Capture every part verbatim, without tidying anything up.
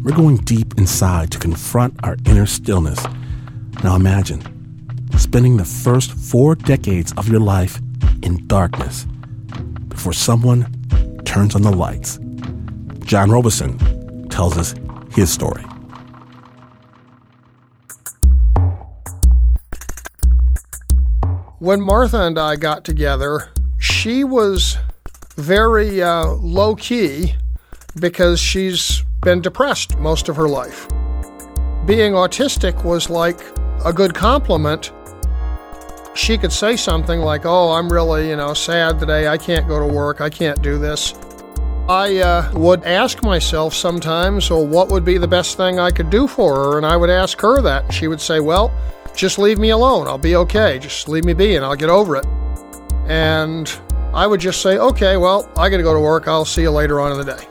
we're going deep inside to confront our inner stillness. Now imagine spending the first four decades of your life in darkness before someone turns on the lights. John Robison tells us his story. When Martha and I got together, she was very uh, low-key because she's been depressed most of her life. Being autistic was like a good compliment. She could say something like, oh, I'm really, you know, sad today. I can't go to work. I can't do this. I uh, would ask myself sometimes, well, what would be the best thing I could do for her? And I would ask her that. And she would say, well, just leave me alone. I'll be okay. Just leave me be and I'll get over it. And I would just say, okay, well, I got to go to work. I'll see you later on in the day.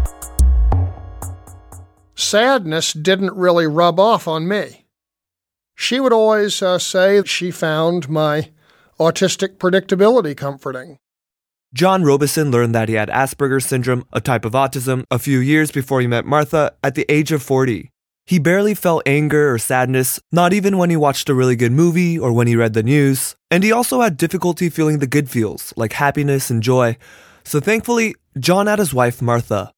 Sadness didn't really rub off on me. She would always uh, say she found my autistic predictability comforting. John Robison learned that he had Asperger's syndrome, a type of autism, a few years before he met Martha at the age of forty. He barely felt anger or sadness, not even when he watched a really good movie or when he read the news. And he also had difficulty feeling the good feels, like happiness and joy. So thankfully, John had his wife, Martha.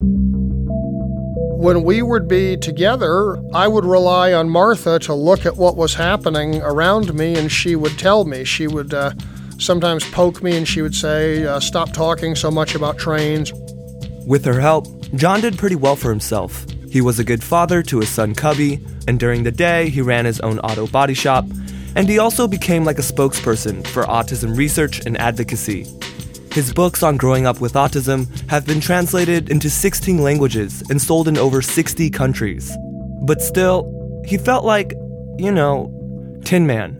When we would be together, I would rely on Martha to look at what was happening around me, and she would tell me. She would uh, sometimes poke me, and she would say, uh, stop talking so much about trains. With her help, John did pretty well for himself. He was a good father to his son Cubby, and during the day, he ran his own auto body shop, and he also became like a spokesperson for autism research and advocacy. His books on growing up with autism have been translated into sixteen languages and sold in over sixty countries. But still, he felt like, you know, Tin Man.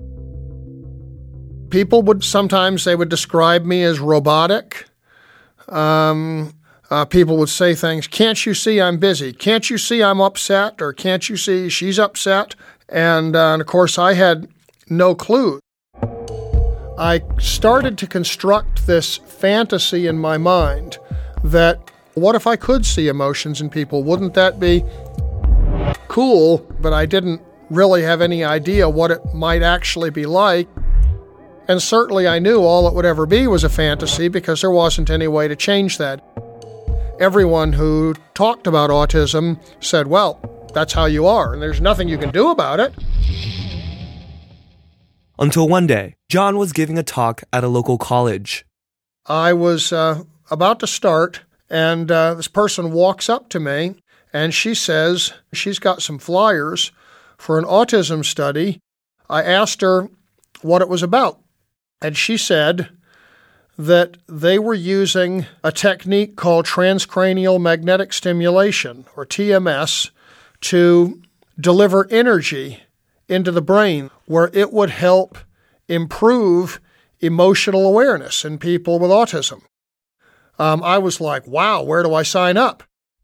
People would sometimes, they would describe me as robotic. Um, uh, people would say things, can't you see I'm busy? Can't you see I'm upset? Or can't you see she's upset? And, uh, and of course, I had no clue. I started to construct this fantasy in my mind that what if I could see emotions in people? Wouldn't that be cool? But I didn't really have any idea what it might actually be like. And certainly I knew all it would ever be was a fantasy because there wasn't any way to change that. Everyone who talked about autism said, well, that's how you are, and there's nothing you can do about it. Until one day, John was giving a talk at a local college. I was uh, about to start, and uh, this person walks up to me, and she says she's got some flyers for an autism study. I asked her what it was about, and she said that they were using a technique called transcranial magnetic stimulation, or T M S, to deliver energy into the brain where it would help improve emotional awareness in people with autism. Um, I was like, wow, where do I sign up?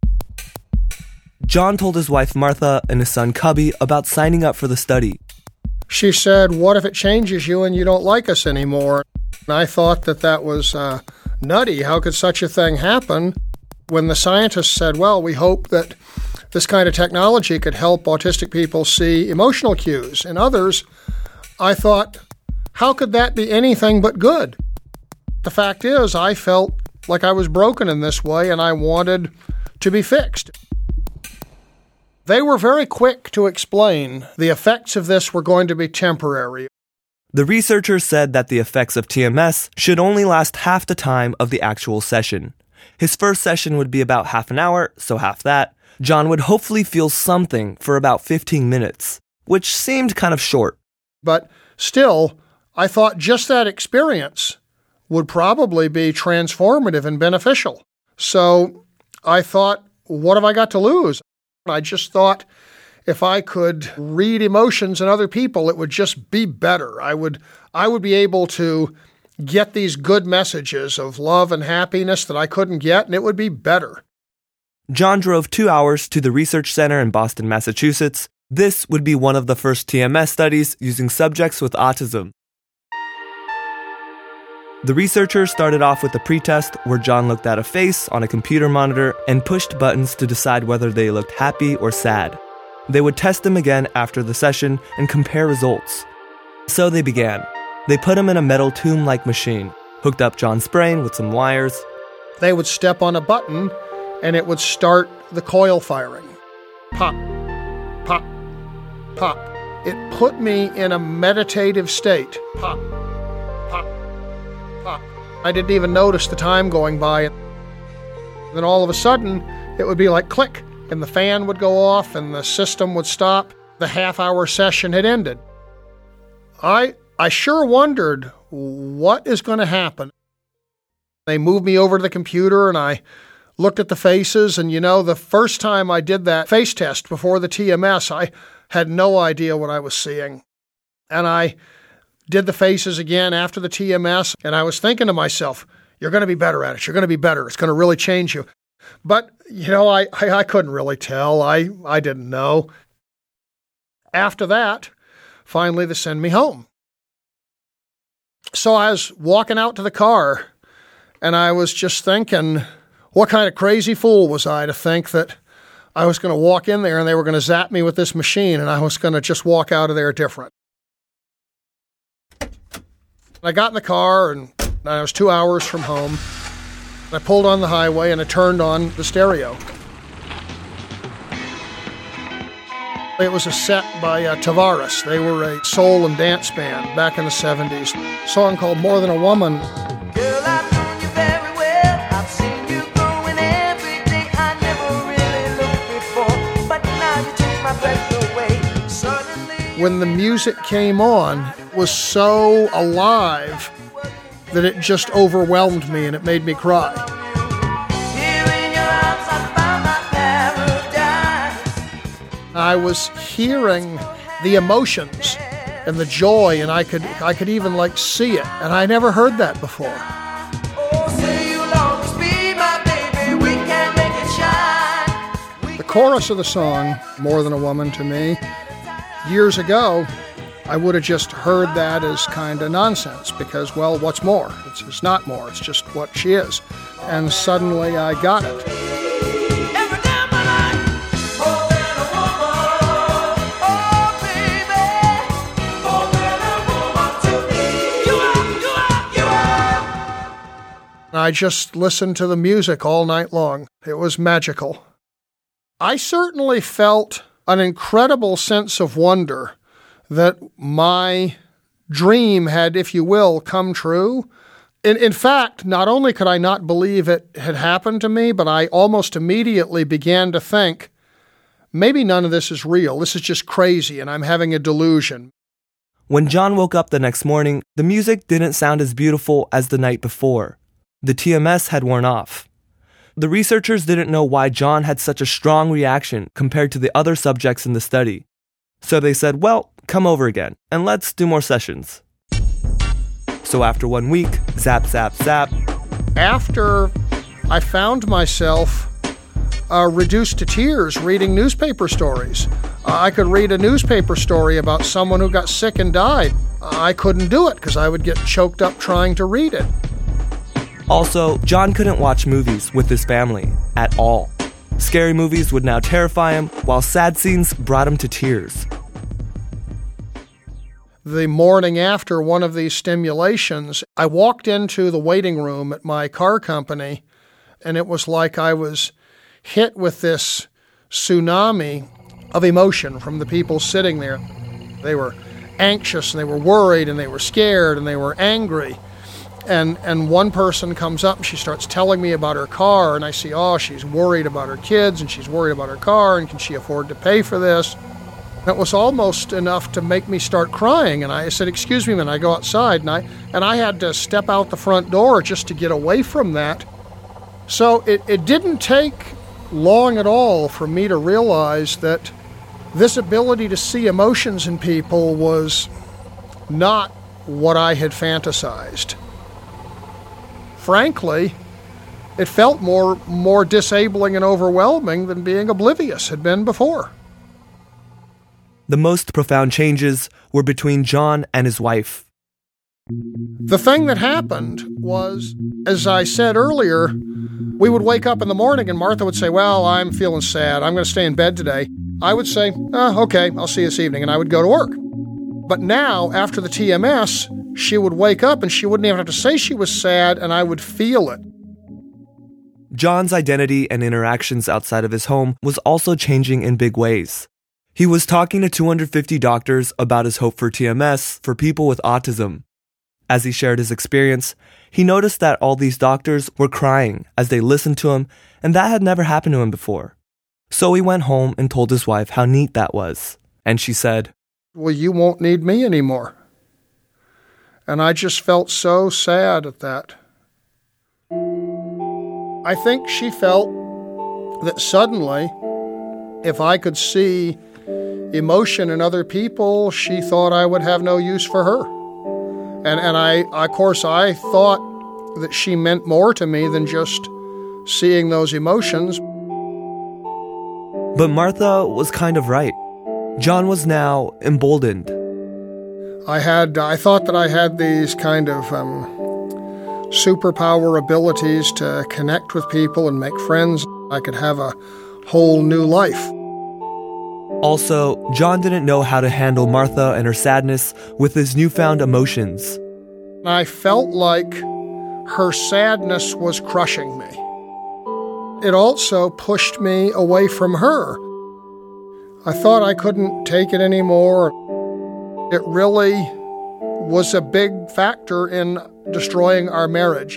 John told his wife Martha and his son Cubby about signing up for the study. She said, what if it changes you and you don't like us anymore? And I thought that that was uh, nutty. How could such a thing happen? When the scientists said, well, we hope that this kind of technology could help autistic people see emotional cues in others, I thought, how could that be anything but good? The fact is, I felt like I was broken in this way and I wanted to be fixed. They were very quick to explain the effects of this were going to be temporary. The researchers said that the effects of T M S should only last half the time of the actual session. His first session would be about half an hour, so half that. John would hopefully feel something for about fifteen minutes, which seemed kind of short. But still, I thought just that experience would probably be transformative and beneficial. So I thought, what have I got to lose? I just thought if I could read emotions in other people, it would just be better. I would, I would be able to get these good messages of love and happiness that I couldn't get, and it would be better. John drove two hours to the research center in Boston, Massachusetts. This would be one of the first T M S studies using subjects with autism. The researchers started off with a pretest where John looked at a face on a computer monitor and pushed buttons to decide whether they looked happy or sad. They would test him again after the session and compare results. So they began. They put him in a metal tomb-like machine, hooked up John's brain with some wires. They would step on a button and it would start the coil firing. Pop, pop, pop. It put me in a meditative state. Pop, pop, pop. I didn't even notice the time going by. Then all of a sudden, it would be like click, and the fan would go off and the system would stop. The half-hour session had ended. I I sure wondered what is going to happen. They moved me over to the computer and I looked at the faces, and you know, the first time I did that face test before the T M S, I had no idea what I was seeing. And I did the faces again after the T M S, and I was thinking to myself, you're going to be better at it. You're going to be better. It's going to really change you. But, you know, I, I, I couldn't really tell. I, I didn't know. After that, finally they send me home. So I was walking out to the car, and I was just thinking, what kind of crazy fool was I to think that I was going to walk in there and they were going to zap me with this machine and I was going to just walk out of there different. I got in the car and I was two hours from home. I pulled on the highway and I turned on the stereo. It was a set by uh, Tavares. They were a soul and dance band back in the seventies. A song called More Than a Woman. Girl, I've known you very well. I've seen you growing every day. I never really looked before, but now you take my breath away. Suddenly, when the music came on, it was so alive that it just overwhelmed me and it made me cry. here in your arms, I found my paradise. I was hearing the emotions and the joy, and I could I could even like see it, and I never heard that before. Oh, say you'll always be my baby. We can make it shine. The chorus of the song, More Than a Woman to me, years ago, I would have just heard that as kind of nonsense because, well, what's more? It's, it's not more. It's just what she is. And suddenly I got it. Every day of my life, more than a woman. Oh, baby, more than a woman to me. You are, you are, you are. I just listened to the music all night long. It was magical. I certainly felt an incredible sense of wonder that my dream had, if you will, come true. In, in fact, not only could I not believe it had happened to me, but I almost immediately began to think, maybe none of this is real. This is just crazy, and I'm having a delusion. When John woke up the next morning, the music didn't sound as beautiful as the night before. The T M S had worn off. The researchers didn't know why John had such a strong reaction compared to the other subjects in the study. So they said, well, come over again, and let's do more sessions. So after one week, zap, zap, zap. After I found myself uh, reduced to tears reading newspaper stories. Uh, I could read a newspaper story about someone who got sick and died. I couldn't do it because I would get choked up trying to read it. Also, John couldn't watch movies with his family at all. Scary movies would now terrify him, while sad scenes brought him to tears. The morning after one of these stimulations, I walked into the waiting room at my car company, and it was like I was hit with this tsunami of emotion from the people sitting there. They were anxious, and they were worried, and they were scared, and they were angry. And and one person comes up and she starts telling me about her car, and I see, oh, she's worried about her kids and she's worried about her car, and can she afford to pay for this? That was almost enough to make me start crying, and I said, excuse me, and I go outside, and I and I had to step out the front door just to get away from that. So it, it didn't take long at all for me to realize that this ability to see emotions in people was not what I had fantasized. Frankly, it felt more more disabling and overwhelming than being oblivious had been before. The most profound changes were between John and his wife. The thing that happened was, as I said earlier, we would wake up in the morning and Martha would say, well, I'm feeling sad. I'm going to stay in bed today. I would say, oh, okay, I'll see you this evening. And I would go to work. But now, after the T M S, she would wake up and she wouldn't even have to say she was sad, and I would feel it. John's identity and interactions outside of his home was also changing in big ways. He was talking to two hundred fifty doctors about his hope for T M S for people with autism. As he shared his experience, he noticed that all these doctors were crying as they listened to him, and that had never happened to him before. So he went home and told his wife how neat that was. And she said, well, you won't need me anymore. And I just felt so sad at that. I think she felt that suddenly, if I could see emotion in other people, she thought I would have no use for her. And and I, of course, I thought that she meant more to me than just seeing those emotions. But Martha was kind of right. John was now emboldened. I had, I thought that I had these kind of um, superpower abilities to connect with people and make friends. I could have a whole new life. Also, John didn't know how to handle Martha and her sadness with his newfound emotions. I felt like her sadness was crushing me. It also pushed me away from her. I thought I couldn't take it anymore. It really was a big factor in destroying our marriage.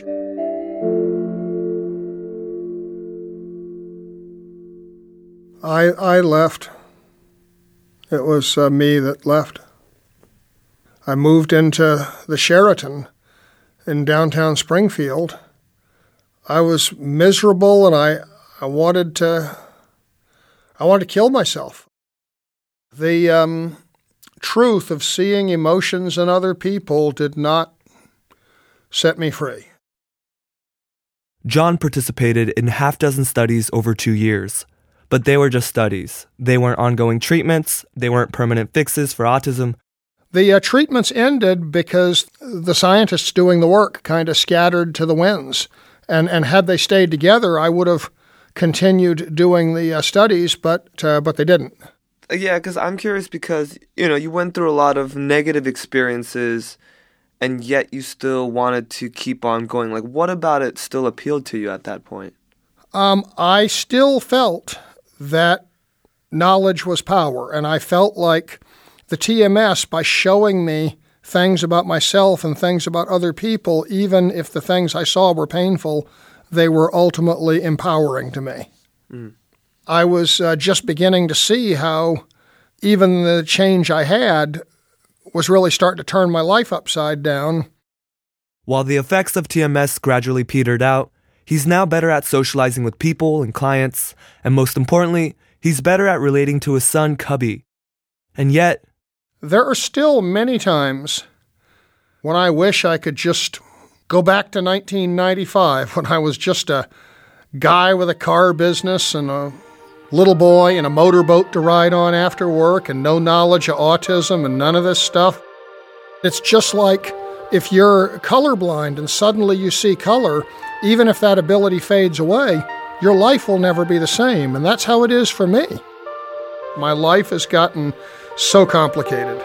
I I left. It was uh, me that left. I moved into the Sheraton in downtown Springfield. I was miserable, and I, I wanted to I wanted to kill myself. The um, truth of seeing emotions in other people did not set me free. John participated in half dozen studies over two years. But they were just studies. They weren't ongoing treatments. They weren't permanent fixes for autism. The uh, treatments ended because the scientists doing the work kind of scattered to the winds. And and had they stayed together, I would have continued doing the uh, studies, but uh, but they didn't. Yeah, because I'm curious because, you know, you went through a lot of negative experiences, and yet you still wanted to keep on going. Like, what about it still appealed to you at that point? Um, I still felt that knowledge was power, and I felt like the T M S, by showing me things about myself and things about other people, even if the things I saw were painful, they were ultimately empowering to me. Mm. I was uh, just beginning to see how even the change I had was really starting to turn my life upside down. While the effects of T M S gradually petered out, he's now better at socializing with people and clients, and most importantly, he's better at relating to his son, Cubby. And yet, there are still many times when I wish I could just go back to nineteen ninety-five, when I was just a guy with a car business and a little boy in a motorboat to ride on after work and no knowledge of autism and none of this stuff. It's just like if you're colorblind and suddenly you see color, even if that ability fades away, your life will never be the same. And that's how it is for me. My life has gotten so complicated.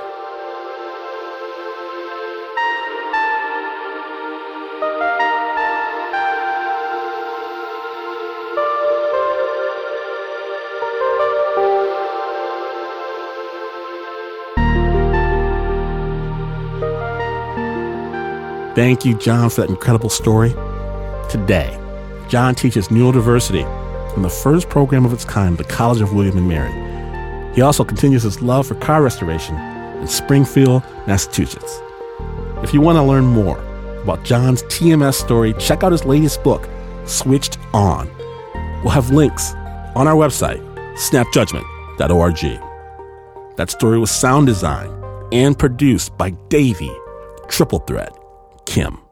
Thank you, John, for that incredible story. Today, John teaches neurodiversity in the first program of its kind, the College of William and Mary. He also continues his love for car restoration in Springfield, Massachusetts. If you want to learn more about John's T M S story, check out his latest book, Switched On. We'll have links on our website, snap judgment dot org. That story was sound designed and produced by Davey Triple Threat Kim.